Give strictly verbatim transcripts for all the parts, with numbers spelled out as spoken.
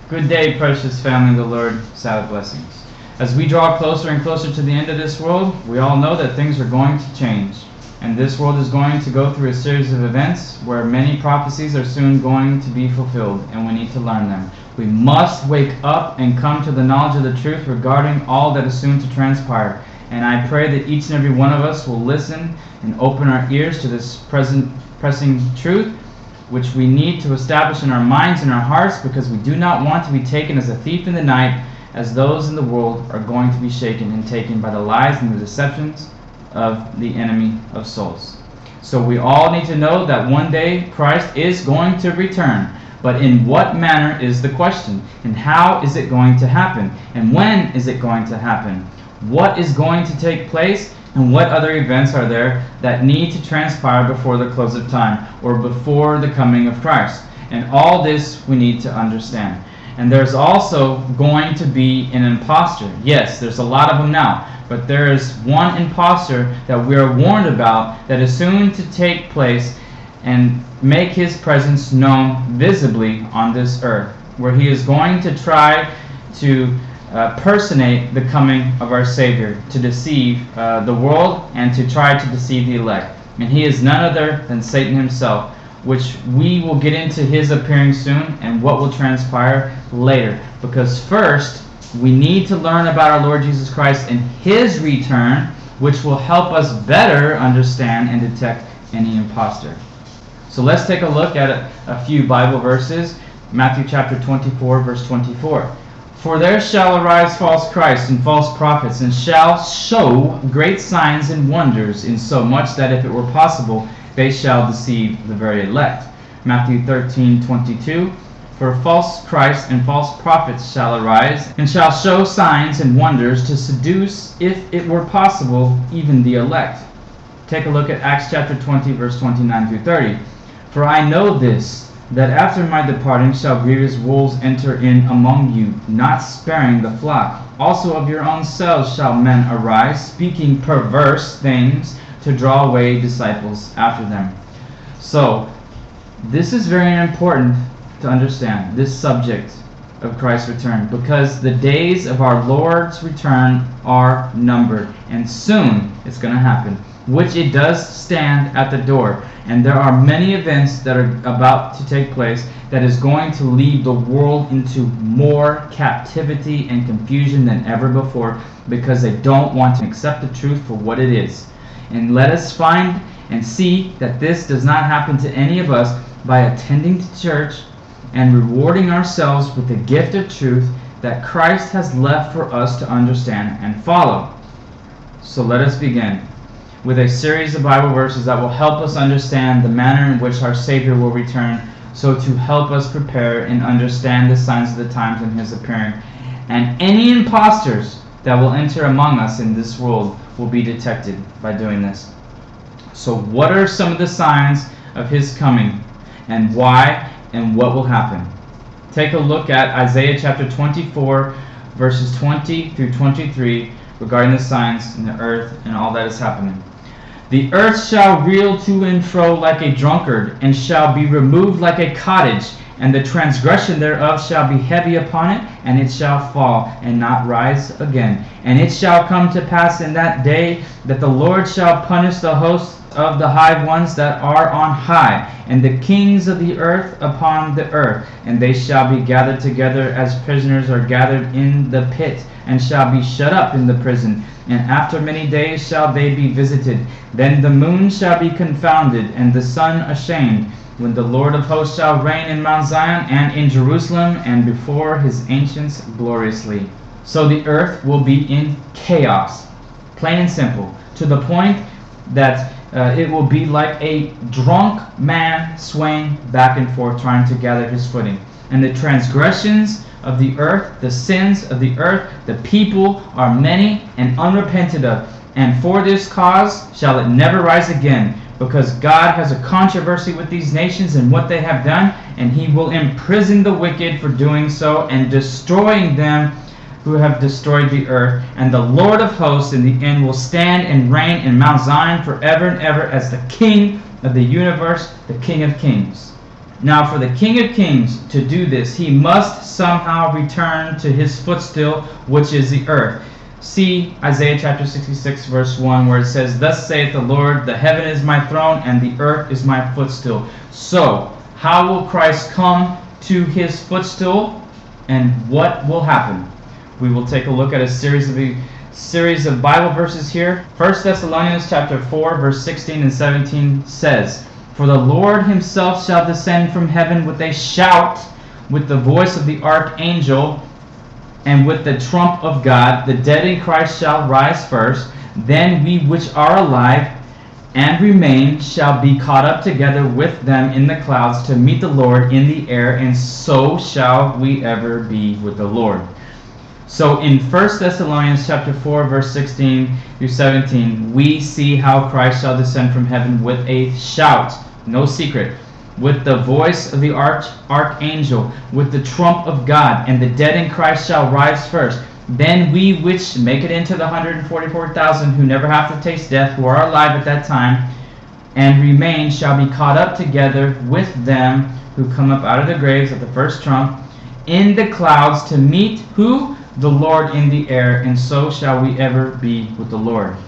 Good day, precious family of the Lord. Sabbath blessings. As we draw closer and closer to the end of this world, we all know that things are going to change. And this world is going to go through a series of events where many prophecies are soon going to be fulfilled, and we need to learn them. We must wake up and come to the knowledge of the truth regarding all that is soon to transpire. And I pray that each and every one of us will listen and open our ears to this present pressing truth, which we need to establish in our minds and our hearts, because we do not want to be taken as a thief in the night, as those in the world are going to be shaken and taken by the lies and the deceptions of the enemy of souls. So we all need to know that one day Christ is going to return. But in what manner is the question? And how is it going to happen? And when is it going to happen? What is going to take place? And what other events are there that need to transpire before the close of time, or before the coming of Christ? And all this we need to understand. And there's also going to be an impostor. Yes, there's a lot of them now. But there is one impostor that we are warned about that is soon to take place and make his presence known visibly on this earth, where he is going to try to Uh, personate the coming of our Savior, to deceive uh, the world and to try to deceive the elect. And he is none other than Satan himself, which we will get into his appearing soon and what will transpire later. Because first, we need to learn about our Lord Jesus Christ and his return, which will help us better understand and detect any impostor. So let's take a look at a, a few Bible verses. Matthew chapter twenty-four, verse twenty-four. For there shall arise false Christs and false prophets, and shall show great signs and wonders, insomuch that if it were possible, they shall deceive the very elect. Matthew thirteen, twenty-two. For false Christs and false prophets shall arise, and shall show signs and wonders, to seduce, if it were possible, even the elect. Take a look at Acts chapter twenty, verse twenty-nine through thirty. For I know this, that after my departing shall grievous wolves enter in among you, not sparing the flock. Also of your own selves shall men arise, speaking perverse things, to draw away disciples after them. So, this is very important to understand, this subject of Christ's return, because the days of our Lord's return are numbered, and soon it's going to happen, which it does stand at the door. And there are many events that are about to take place that is going to lead the world into more captivity and confusion than ever before, because they don't want to accept the truth for what it is. And let us find and see that this does not happen to any of us by attending to church and rewarding ourselves with the gift of truth that Christ has left for us to understand and follow. So let us begin with a series of Bible verses that will help us understand the manner in which our Savior will return, so to help us prepare and understand the signs of the times and his appearing. And any impostors that will enter among us in this world will be detected by doing this. So what are some of the signs of his coming, and why, and what will happen? Take a look at Isaiah chapter twenty-four, verses twenty through twenty-three, regarding the signs in the earth and all that is happening. The earth shall reel to and fro like a drunkard, and shall be removed like a cottage, and the transgression thereof shall be heavy upon it, and it shall fall, and not rise again. And it shall come to pass in that day that the Lord shall punish the hosts of the high ones that are on high, and the kings of the earth upon the earth, and they shall be gathered together as prisoners are gathered in the pit, and shall be shut up in the prison. And after many days shall they be visited. Then the moon shall be confounded, and the sun ashamed, when the Lord of hosts shall reign in Mount Zion and in Jerusalem, and before his ancients gloriously. So the earth will be in chaos, plain and simple, to the point that uh, it will be like a drunk man swaying back and forth, trying to gather his footing. And the transgressions of the earth, the sins of the earth, the people are many and unrepented of. And for this cause shall it never rise again, because God has a controversy with these nations and what they have done, and he will imprison the wicked for doing so, and destroying them who have destroyed the earth. And the Lord of hosts in the end will stand and reign in Mount Zion forever and ever as the King of the universe, the King of kings. Now for the King of Kings to do this, he must somehow return to his footstool, which is the earth. See Isaiah chapter sixty-six verse one, where it says, "Thus saith the Lord, the heaven is my throne, and the earth is my footstool." So, how will Christ come to his footstool, and what will happen? We will take a look at a series of a series of Bible verses here. First Thessalonians chapter four verse sixteen and seventeen says, "For the Lord himself shall descend from heaven with a shout, with the voice of the archangel, and with the trump of God. The dead in Christ shall rise first. Then we which are alive and remain shall be caught up together with them in the clouds to meet the Lord in the air, and so shall we ever be with the Lord." So in First Thessalonians chapter four verse sixteen through seventeen, we see how Christ shall descend from heaven with a shout, no secret, with the voice of the arch archangel, with the trump of God, and the dead in Christ shall rise first. Then we which make it into the one hundred forty-four thousand who never have to taste death, who are alive at that time, and remain, shall be caught up together with them who come up out of the graves at the first trump, in the clouds to meet who? The Lord in the air, and so shall we ever be with the Lord.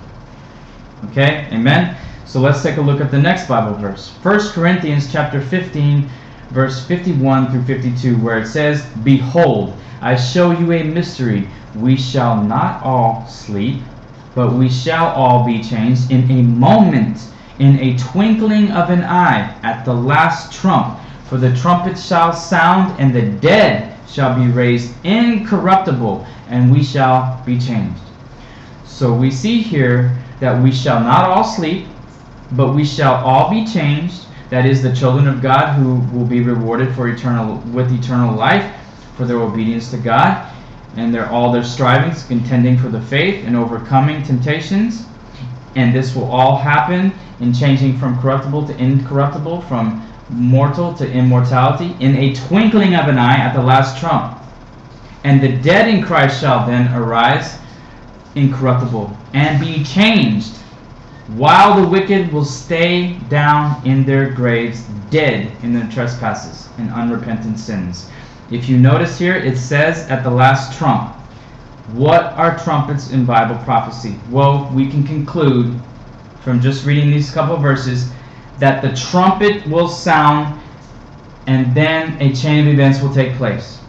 Okay, amen? So let's take a look at the next Bible verse. First Corinthians chapter fifteen, verse fifty-one through fifty-two, where it says, "Behold, I show you a mystery. We shall not all sleep, but we shall all be changed in a moment, in a twinkling of an eye, at the last trump. For the trumpet shall sound, and the dead shall be raised incorruptible, and we shall be changed." So we see here that we shall not all sleep, but we shall all be changed. That is, the children of God, who will be rewarded for eternal with eternal life for their obedience to God, and their all their strivings, contending for the faith and overcoming temptations. And this will all happen in changing from corruptible to incorruptible, from mortal to immortality, in a twinkling of an eye at the last trump. And the dead in Christ shall then arise incorruptible and be changed, while the wicked will stay down in their graves, dead in their trespasses and unrepentant sins. If you notice here, it says at the last trump. What are trumpets in Bible prophecy? Well, we can conclude from just reading these couple of verses that the trumpet will sound, and then a chain of events will take place.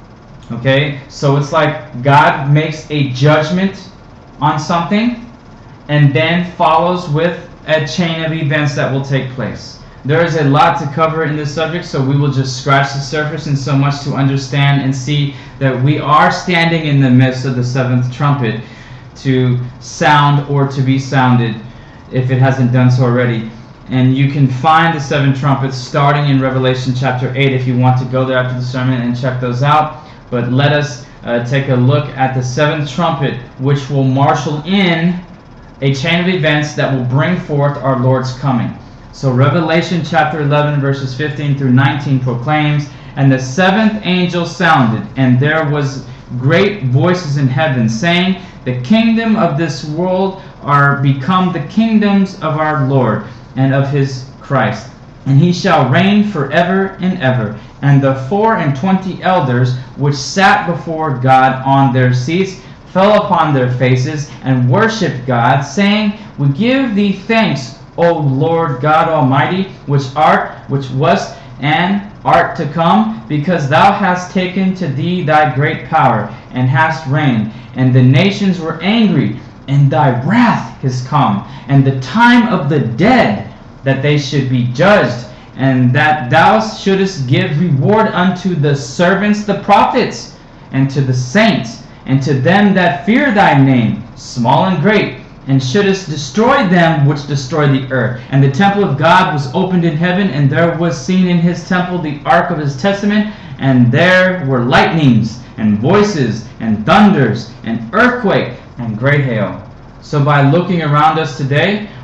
Okay? So it's like God makes a judgment on something, and then follows with a chain of events that will take place. There is a lot to cover in this subject, so we will just scratch the surface, and so much to understand and see that we are standing in the midst of the seventh trumpet to sound or to be sounded, if it hasn't done so already. And you can find the seven trumpets starting in Revelation chapter eight if you want to go there after the sermon and check those out. But let us uh, take a look at the seventh trumpet, which will marshal in a chain of events that will bring forth our Lord's coming. So Revelation chapter eleven verses fifteen through nineteen proclaims, "And the seventh angel sounded, and there was great voices in heaven, saying, The kingdom of this world are become the kingdoms of our Lord and of his Christ, and he shall reign forever and ever. And the four and twenty elders which sat before God on their seats fell upon their faces and worshipped God, saying, We give thee thanks, O Lord God Almighty, which art, which wast, and art to come, because thou hast taken to thee thy great power, and hast reigned. And the nations were angry, and thy wrath is come, and the time of the dead, that they should be judged, and that thou shouldest give reward unto the servants the prophets, and to the saints, and to them that fear thy name, small and great, and shouldest destroy them which destroy the earth. And the temple of God was opened in heaven, and there was seen in his temple the ark of his testament, and there were lightnings, and voices, and thunders, and earthquake, and great hail." So by looking around us today,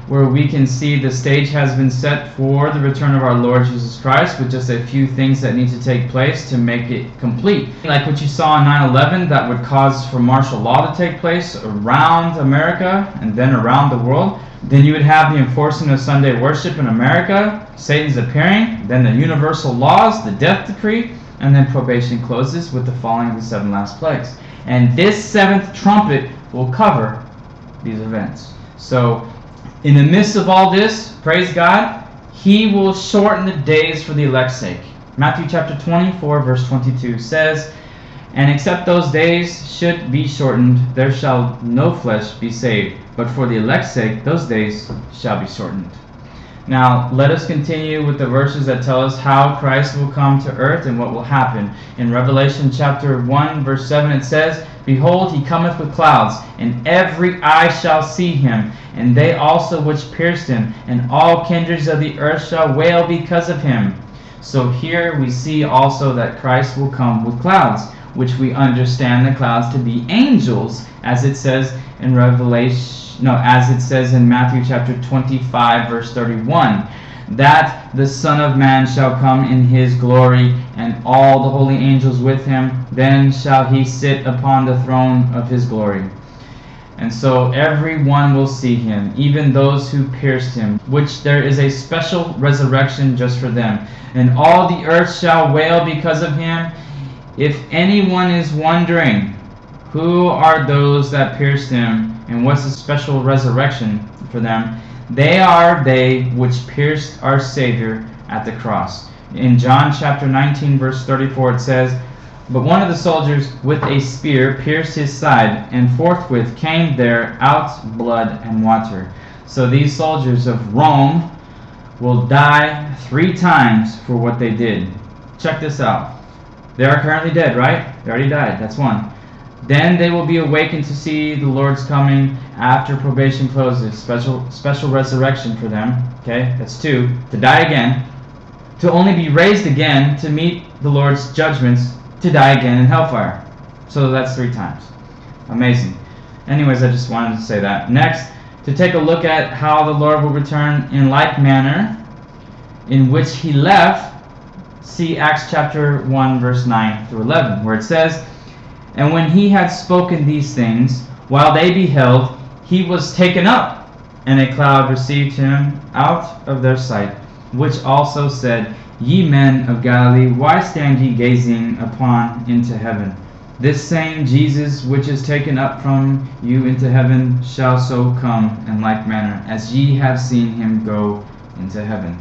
where we can see the stage has been set for the return of our Lord Jesus Christ, with just a few things that need to take place to make it complete. Like what you saw on nine eleven, that would cause for martial law to take place around America and then around the world. Then you would have the enforcement of Sunday worship in America, Satan's appearing, then the universal laws, the death decree, and then probation closes with the falling of the seven last plagues. And this seventh trumpet will cover these events. So, in the midst of all this, praise God, He will shorten the days for the elect's sake. Matthew chapter twenty-four, verse twenty-two says, "And except those days should be shortened, there shall no flesh be saved. But for the elect's sake, those days shall be shortened." Now, let us continue with the verses that tell us how Christ will come to earth and what will happen. In Revelation chapter one, verse seven, it says, "Behold, He cometh with clouds, and every eye shall see Him, and they also which pierced Him, and all kindreds of the earth shall wail because of Him." So here we see also that Christ will come with clouds, which we understand the clouds to be angels, as it says in Revelation. No, as it says in Matthew chapter twenty-five, verse thirty-one, that the Son of Man shall come in His glory, and all the holy angels with Him. Then shall He sit upon the throne of His glory. And so everyone will see Him, even those who pierced Him, which there is a special resurrection just for them. And all the earth shall wail because of Him. If anyone is wondering, who are those that pierced Him, and what's the special resurrection for them? They are they which pierced our Savior at the cross. In John chapter nineteen, verse thirty-four, it says, "But one of the soldiers with a spear pierced His side, and forthwith came there out blood and water." So these soldiers of Rome will die three times for what they did. Check this out. They are currently dead, right? They already died. That's one. Then they will be awakened to see the Lord's coming after probation closes. Special special resurrection for them. Okay, that's two. To die again. To only be raised again to meet the Lord's judgments. To die again in hellfire. So that's three times. Amazing. Anyways, I just wanted to say that. Next, to take a look at how the Lord will return in like manner in which He left. See Acts chapter one, verse nine through eleven, where it says, "And when He had spoken these things, while they beheld, He was taken up, and a cloud received Him out of their sight, which also said, Ye men of Galilee, why stand ye gazing upon into heaven? This same Jesus which is taken up from you into heaven shall so come in like manner, as ye have seen Him go into heaven."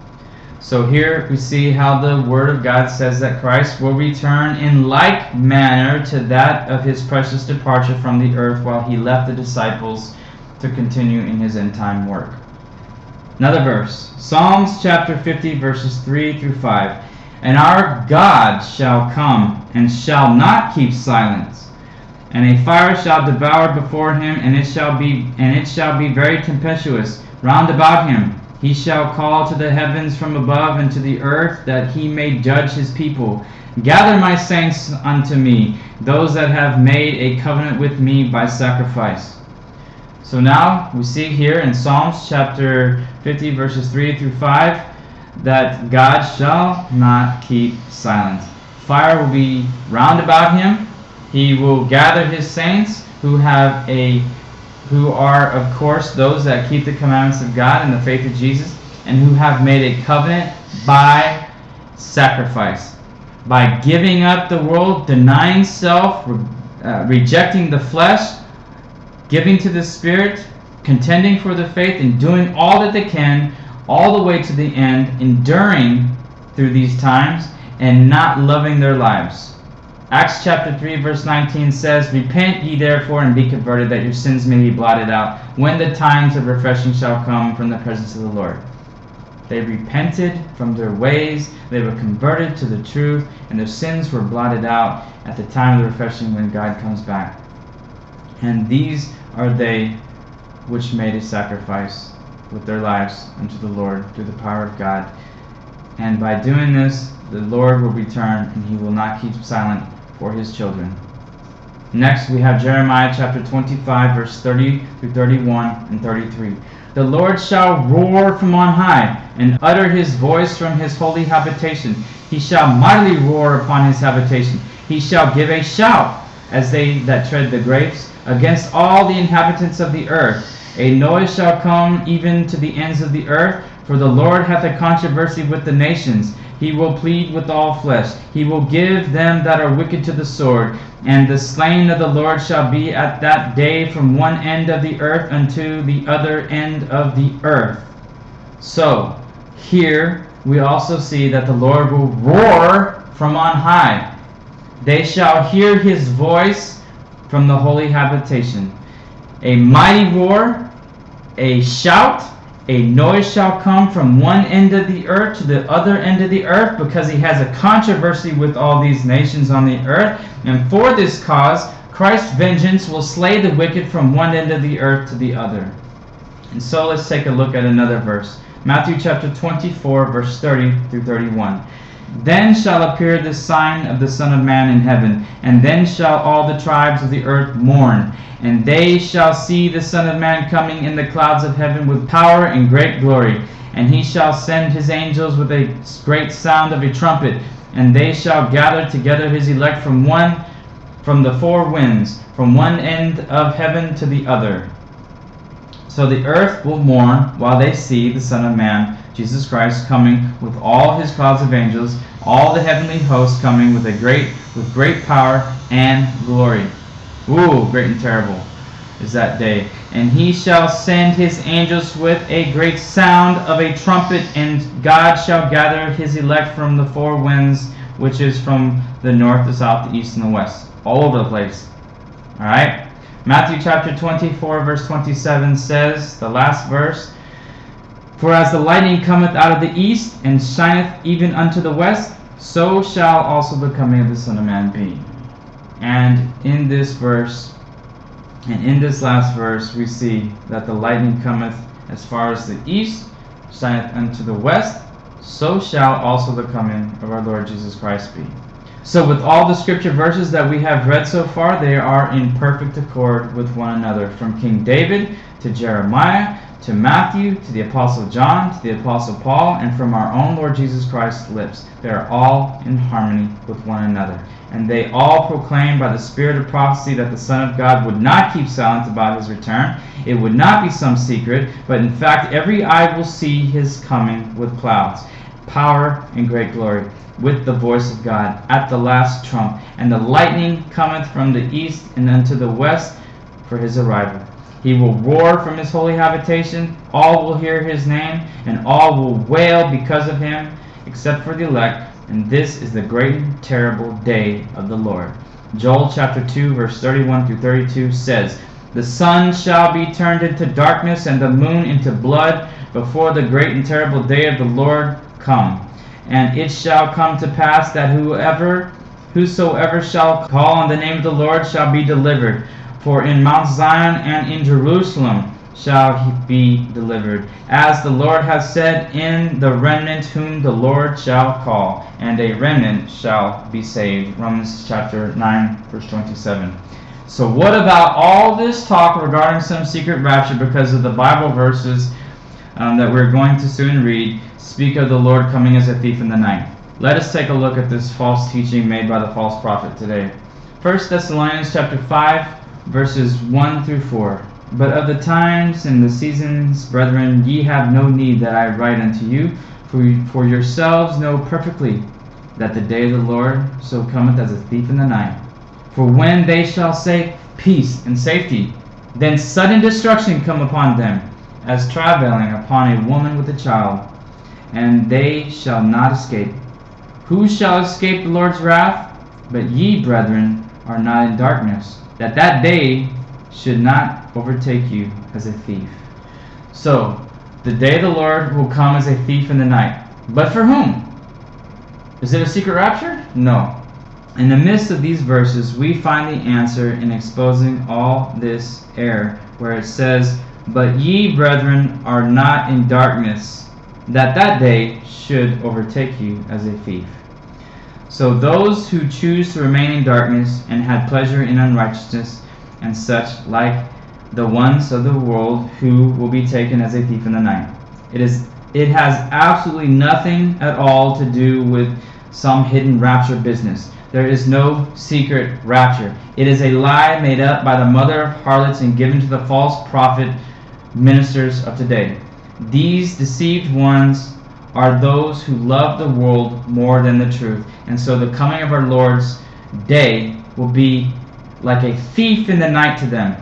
So here we see how the Word of God says that Christ will return in like manner to that of His precious departure from the earth while He left the disciples to continue in His end time work. Another verse, Psalms chapter fifty, verses three through five. "And our God shall come, and shall not keep silence. And a fire shall devour before Him, and it shall be and it shall be very tempestuous round about Him. He shall call to the heavens from above, and to the earth, that He may judge His people. Gather my saints unto me, those that have made a covenant with me by sacrifice." So now we see here in Psalms chapter fifty, verses three through five, that God shall not keep silent. Fire will be round about Him. He will gather His saints who have a who are, of course, those that keep the commandments of God and the faith of Jesus, and who have made a covenant by sacrifice. By giving up the world, denying self, uh, rejecting the flesh, giving to the Spirit, contending for the faith, and doing all that they can, all the way to the end, enduring through these times, and not loving their lives. Acts chapter three, verse nineteen says, "Repent ye therefore, and be converted, that your sins may be blotted out, when the times of refreshing shall come from the presence of the Lord." They repented from their ways, they were converted to the truth, and their sins were blotted out at the time of the refreshing when God comes back. And these are they which made a sacrifice with their lives unto the Lord through the power of God. And by doing this, the Lord will return, and He will not keep silent for His children. Next, we have Jeremiah chapter twenty-five, verse thirty through thirty-one and thirty-three. The Lord shall roar from on high, and utter his voice from his holy habitation. He shall mightily roar upon his habitation. He shall give a shout, as they that tread the grapes, against all the inhabitants of the earth. A noise shall come even to the ends of the earth, for the Lord hath a controversy with the nations. He will plead with all flesh. He will give them that are wicked to the sword. And the slain of the Lord shall be at that day from one end of the earth unto the other end of the earth. So, here we also see that the Lord will roar from on high. They shall hear his voice from the holy habitation. A mighty roar, a shout, a noise shall come from one end of the earth to the other end of the earth, because he has a controversy with all these nations on the earth. And for this cause, Christ's vengeance will slay the wicked from one end of the earth to the other. And so let's take a look at another verse. Matthew chapter twenty-four, verse thirty through thirty-one. Then shall appear the sign of the Son of Man in heaven, and then shall all the tribes of the earth mourn. And they shall see the Son of Man coming in the clouds of heaven with power and great glory. And he shall send his angels with a great sound of a trumpet, and they shall gather together his elect from one, from the four winds, from one end of heaven to the other. So the earth will mourn while they see the Son of Man, Jesus Christ, coming with all his clouds of angels, all the heavenly hosts coming with a great, with great power and glory. Ooh, great and terrible is that day. And he shall send his angels with a great sound of a trumpet, and God shall gather his elect from the four winds, which is from the north, the south, the east, and the west. All over the place. Alright? Matthew chapter twenty-four, verse twenty-seven says, the last verse, For as the lightning cometh out of the east, and shineth even unto the west, so shall also the coming of the Son of Man be. And in this verse, and in this last verse, we see that the lightning cometh as far as the east, shineth unto the west, so shall also the coming of our Lord Jesus Christ be. So with all the scripture verses that we have read so far, they are in perfect accord with one another. From King David to Jeremiah, to Matthew, to the Apostle John, to the Apostle Paul, and from our own Lord Jesus Christ's lips. They are all in harmony with one another. And they all proclaim by the spirit of prophecy that the Son of God would not keep silent about his return. It would not be some secret, but in fact every eye will see his coming with clouds, power and great glory, with the voice of God at the last trump. And the lightning cometh from the east and unto the west for his arrival. He will roar from his holy habitation. All will hear his name, and all will wail because of him, except for the elect. And this is the great and terrible day of the Lord. Joel chapter two, verse thirty-one through thirty-two says, The sun shall be turned into darkness, and the moon into blood, before the great and terrible day of the Lord come. And it shall come to pass that whoever, whosoever shall call on the name of the Lord shall be delivered. For in Mount Zion and in Jerusalem shall he be delivered, as the Lord hath said, in the remnant whom the Lord shall call, and a remnant shall be saved. Romans chapter nine, verse twenty-seven. So what about all this talk regarding some secret rapture, because of the Bible verses um, that we're going to soon read speak of the Lord coming as a thief in the night? Let us take a look at this false teaching made by the false prophet today. First Thessalonians chapter five, verses one through four. But of the times and the seasons, brethren, ye have no need that I write unto you, for, for yourselves know perfectly that the day of the Lord so cometh as a thief in the night. For when they shall say, Peace and safety, then sudden destruction come upon them, as travailing upon a woman with a child, and they shall not escape. Who shall escape the Lord's wrath? But ye, brethren, are not in darkness, that that day should not overtake you as a thief. So, the day of the Lord will come as a thief in the night. But for whom? Is it a secret rapture? No. In the midst of these verses, we find the answer in exposing all this error, where it says, But ye, brethren, are not in darkness, that that day should overtake you as a thief. So those who choose to remain in darkness and had pleasure in unrighteousness and such like the ones of the world who will be taken as a thief in the night. It is it has absolutely nothing at all to do with some hidden rapture business. There is no secret rapture. It is a lie made up by the mother of harlots and given to the false prophet ministers of today. These deceived ones are those who love the world more than the truth. And so the coming of our Lord's day will be like a thief in the night to them.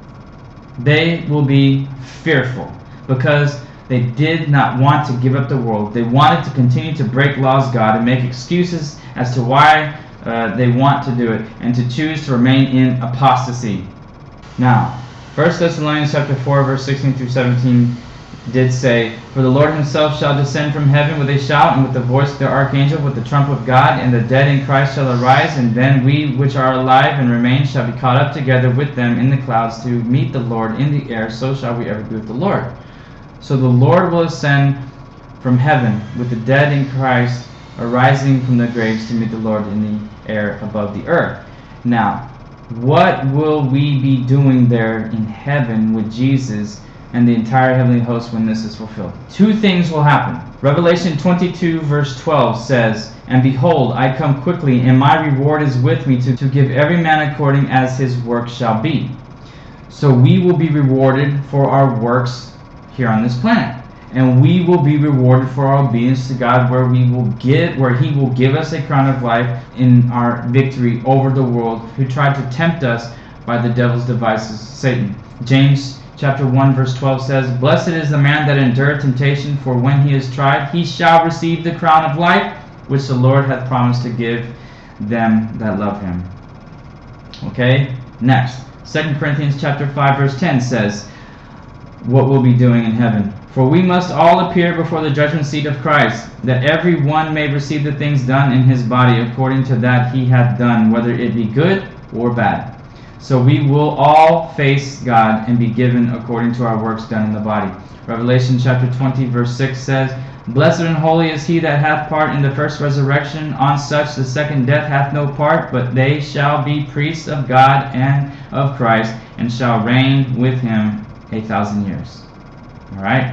They will be fearful because they did not want to give up the world. They wanted to continue to break laws of God and make excuses as to why uh, they want to do it and to choose to remain in apostasy. Now, First Thessalonians chapter four, verse sixteen through seventeen did say, "For the Lord himself shall descend from heaven with a shout, and with the voice of the archangel, with the trump of God, and the dead in Christ shall arise, and then we which are alive and remain shall be caught up together with them in the clouds to meet the Lord in the air, so shall we ever be with the Lord." So the Lord will ascend from heaven with the dead in Christ arising from the graves to meet the Lord in the air above the earth. Now, what will we be doing there in heaven with Jesus and the entire heavenly host when this is fulfilled? Two things will happen. Revelation twenty-two verse twelve says, "And behold, I come quickly, and my reward is with me to, to give every man according as his work shall be." So we will be rewarded for our works here on this planet. And we will be rewarded for our obedience to God, where we will get where He will give us a crown of life in our victory over the world who tried to tempt us by the devil's devices, Satan. James chapter one verse twelve says, "Blessed is the man that endureth temptation, for when he is tried, he shall receive the crown of life, which the Lord hath promised to give them that love him." Okay, next. Second Corinthians chapter five verse ten says, what we'll be doing in heaven. "For we must all appear before the judgment seat of Christ, that every one may receive the things done in his body according to that he hath done, whether it be good or bad." So we will all face God and be given according to our works done in the body. Revelation chapter twenty verse six says, "Blessed and holy is he that hath part in the first resurrection. On such the second death hath no part, but they shall be priests of God and of Christ, and shall reign with him a thousand years." Alright.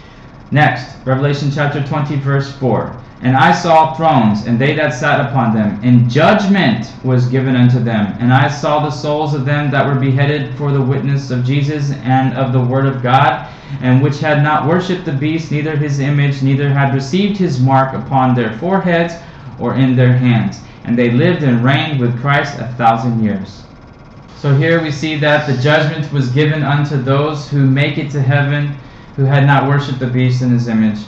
Next, Revelation chapter twenty verse four. "And I saw thrones, and they that sat upon them, and judgment was given unto them. And I saw the souls of them that were beheaded for the witness of Jesus and of the word of God, and which had not worshipped the beast, neither his image, neither had received his mark upon their foreheads or in their hands. And they lived and reigned with Christ a thousand years." So here we see that the judgment was given unto those who make it to heaven, who had not worshipped the beast in his image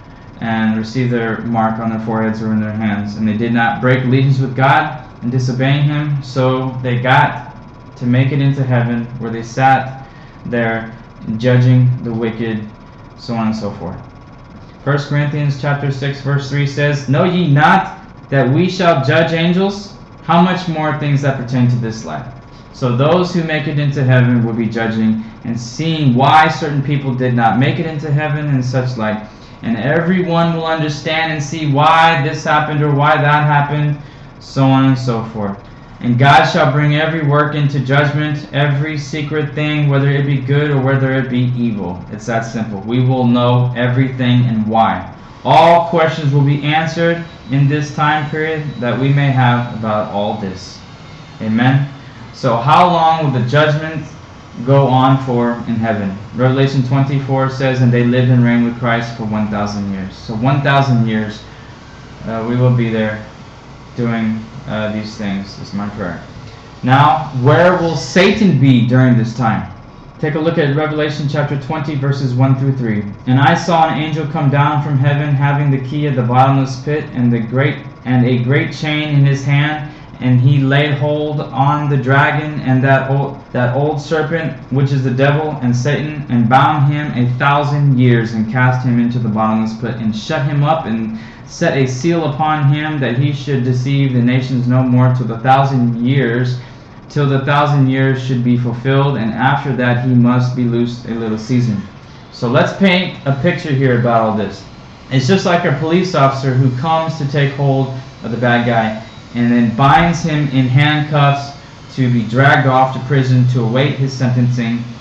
and received their mark on their foreheads or in their hands. And they did not break allegiance with God and disobeying him, so they got to make it into heaven, where they sat there judging the wicked, so on and so forth. First Corinthians chapter six verse three says, "Know ye not that we shall judge angels? How much more things that pertain to this life?" So those who make it into heaven will be judging and seeing why certain people did not make it into heaven and such like. And everyone will understand and see why this happened or why that happened, so on and so forth. "And God shall bring every work into judgment, every secret thing, whether it be good or whether it be evil." It's that simple. We will know everything and why. All questions will be answered in this time period that we may have about all this. Amen. So how long will the judgment go on for in heaven? Revelation twenty-four says, "And they lived and reigned with Christ for one thousand years." So one thousand years uh, we will be there doing uh, these things, is my prayer. Now, where will Satan be during this time? Take a look at Revelation chapter twenty verses one through three. "And I saw an angel come down from heaven, having the key of the bottomless pit and the great and a great chain in his hand. And he laid hold on the dragon and that old, that old serpent, which is the devil and Satan, and bound him a thousand years, and cast him into the bottomless pit, and shut him up, and set a seal upon him, that he should deceive the nations no more till the thousand years, till the thousand years should be fulfilled, and after that he must be loosed a little season." So let's paint a picture here about all this. It's just like a police officer who comes to take hold of the bad guy, and then binds him in handcuffs to be dragged off to prison to await his sentencing.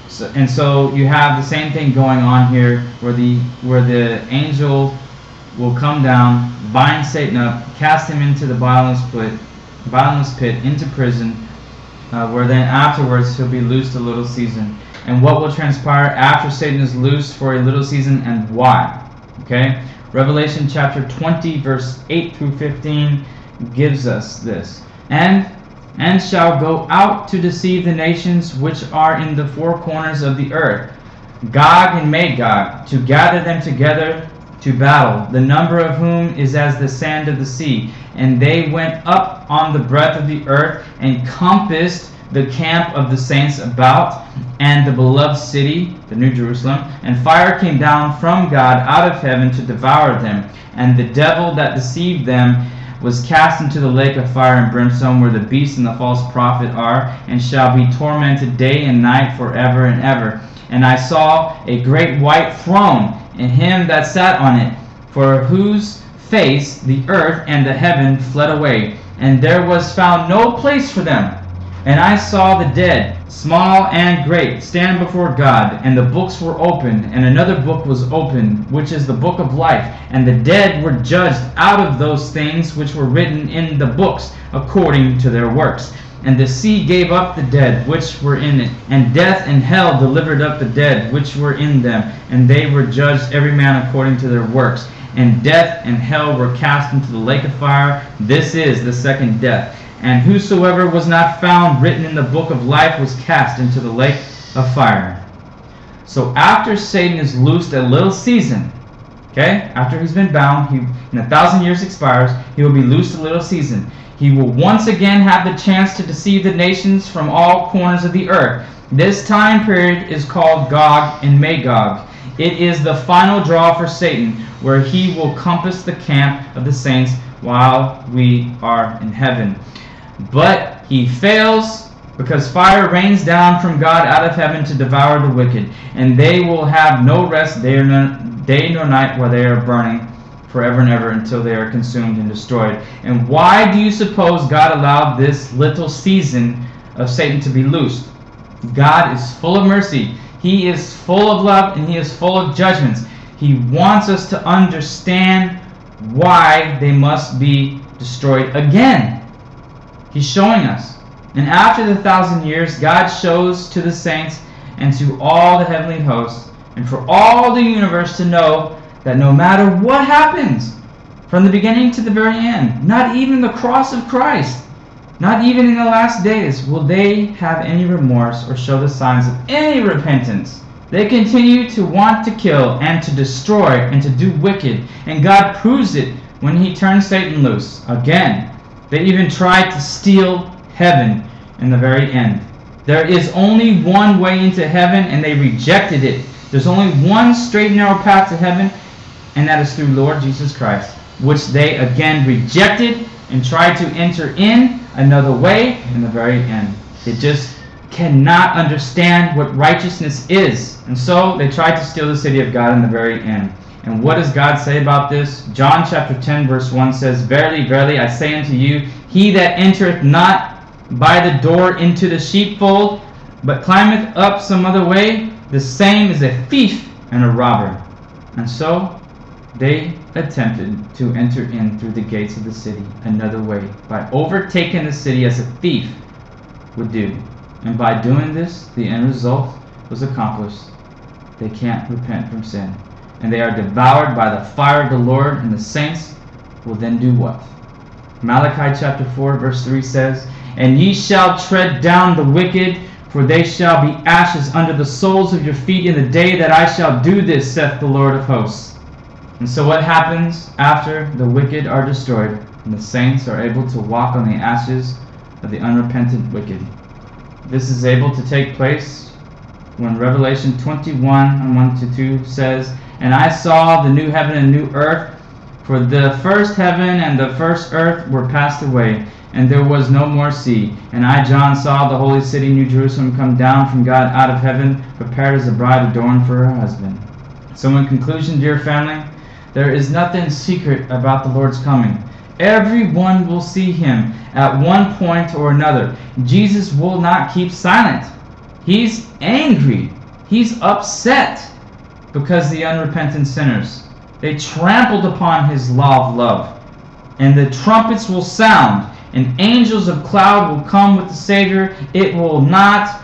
So, and so you have the same thing going on here, where the where the angel will come down, bind Satan up, cast him into the bottomless pit, bottomless pit, into prison, uh, where then afterwards he'll be loosed a little season. And what will transpire after Satan is loosed for a little season, and why? Okay, Revelation chapter twenty, verse eight through fifteen gives us this. And and shall go out to deceive the nations which are in the four corners of the earth, Gog and Magog, to gather them together to battle, the number of whom is as the sand of the sea. And they went up on the breadth of the earth, and compassed the camp of the saints about, and the beloved city, the New Jerusalem. And fire came down from God out of heaven to devour them. And the devil that deceived them was cast into the lake of fire and brimstone, where the beast and the false prophet are, and shall be tormented day and night forever and ever. And I saw a great white throne, and him that sat on it, for whose face the earth and the heaven fled away, and there was found no place for them. And I saw the dead, small and great, stand before God, and the books were opened, and another book was opened, which is the book of life. And the dead were judged out of those things which were written in the books, according to their works. And the sea gave up the dead which were in it, and death and hell delivered up the dead which were in them, and they were judged every man according to their works. And death and hell were cast into the lake of fire. This is the second death. And whosoever was not found written in the book of life was cast into the lake of fire. So after Satan is loosed a little season, okay, after he's been bound, he, and a thousand years expires, he will be loosed a little season. He will once again have the chance to deceive the nations from all corners of the earth. This time period is called Gog and Magog. It is the final draw for Satan, where he will compass the camp of the saints while we are in heaven. But he fails, because fire rains down from God out of heaven to devour the wicked, and they will have no rest day nor, day nor night while they are burning forever and ever, until they are consumed and destroyed. And why do you suppose God allowed this little season of Satan to be loosed? God is full of mercy. He is full of love, and he is full of judgments. He wants us to understand why they must be destroyed again. He's showing us. And after the thousand years, God shows to the saints and to all the heavenly hosts, and for all the universe to know that no matter what happens, from the beginning to the very end, not even the cross of Christ, not even in the last days, will they have any remorse or show the signs of any repentance. They continue to want to kill and to destroy and to do wicked, and God proves it when he turns Satan loose again. They even tried to steal heaven in the very end. There is only one way into heaven, and they rejected it. There's only one straight and narrow path to heaven, and that is through Lord Jesus Christ, which they again rejected and tried to enter in another way in the very end. They just cannot understand what righteousness is. And so they tried to steal the city of God in the very end. And what does God say about this? John chapter ten verse one says, Verily, verily, I say unto you, he that entereth not by the door into the sheepfold, but climbeth up some other way, the same is a thief and a robber. And so they attempted to enter in through the gates of the city another way, by overtaking the city as a thief would do. And by doing this, the end result was accomplished. They can't repent from sin, and they are devoured by the fire of the Lord, and the saints will then do what? Malachi chapter four verse three says, And ye shall tread down the wicked, for they shall be ashes under the soles of your feet in the day that I shall do this, saith the Lord of hosts. And so what happens after the wicked are destroyed, and the saints are able to walk on the ashes of the unrepentant wicked? This is able to take place when Revelation twenty-one, one to two says, And I saw the new heaven and new earth, for the first heaven and the first earth were passed away, and there was no more sea. And I, John, saw the holy city, New Jerusalem, come down from God out of heaven, prepared as a bride adorned for her husband. So in conclusion, dear family, there is nothing secret about the Lord's coming. Everyone will see him at one point or another. Jesus will not keep silent. He's angry He's upset because the unrepentant sinners, they trampled upon his law of love. And the trumpets will sound, and angels of cloud will come with the Savior. It will not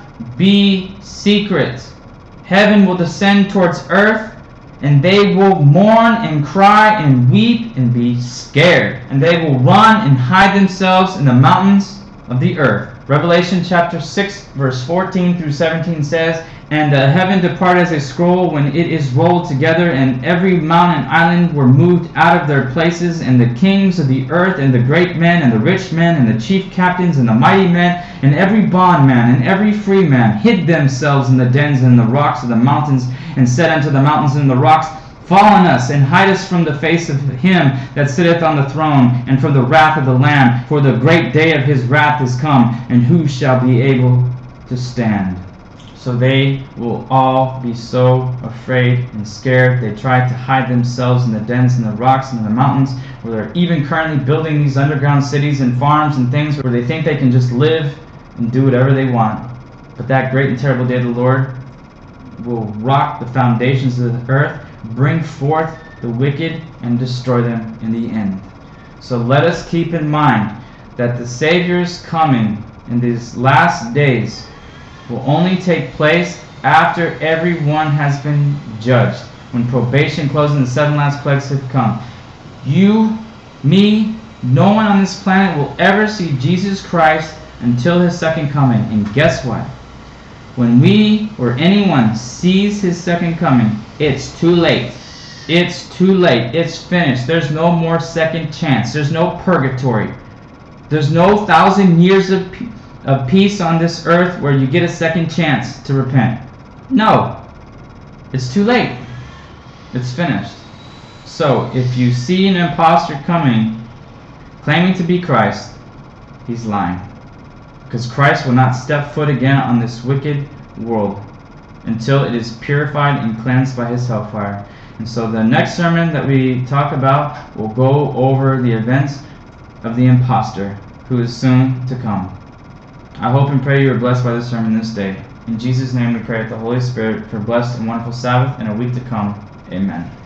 be secret. Heaven will descend towards earth, and they will mourn and cry and weep and be scared. And they will run and hide themselves in the mountains of the earth. Revelation chapter six, verse fourteen through seventeen says, "And uh, heaven departed as a scroll when it is rolled together, and every mountain and island were moved out of their places, and the kings of the earth, and the great men, and the rich men, and the chief captains, and the mighty men, and every bondman, and every free man, hid themselves in the dens and the rocks of the mountains, and said unto the mountains and the rocks, Fall on us, and hide us from the face of him that sitteth on the throne, and from the wrath of the Lamb, for the great day of his wrath is come, and who shall be able to stand?" So they will all be so afraid and scared. They tried to hide themselves in the dens and the rocks and in the mountains, where they're even currently building these underground cities and farms and things where they think they can just live and do whatever they want. But that great and terrible day of the Lord will rock the foundations of the earth, bring forth the wicked, and destroy them in the end. So let us keep in mind that the Savior's coming in these last days will only take place after everyone has been judged, when probation closes and the seven last plagues have come. You, me, no one on this planet will ever see Jesus Christ until his second coming. And guess what? When we or anyone sees his second coming, it's too late. It's too late. It's finished. There's no more second chance. There's no purgatory. There's no thousand years of peace. of peace on this earth where you get a second chance to repent. No. It's too late. It's finished. So, if you see an impostor coming, claiming to be Christ, he's lying. Because Christ will not step foot again on this wicked world until it is purified and cleansed by his hellfire. And so the next sermon that we talk about will go over the events of the impostor who is soon to come. I hope and pray you are blessed by this sermon this day. In Jesus' name we pray with the Holy Spirit for a blessed and wonderful Sabbath and a week to come. Amen.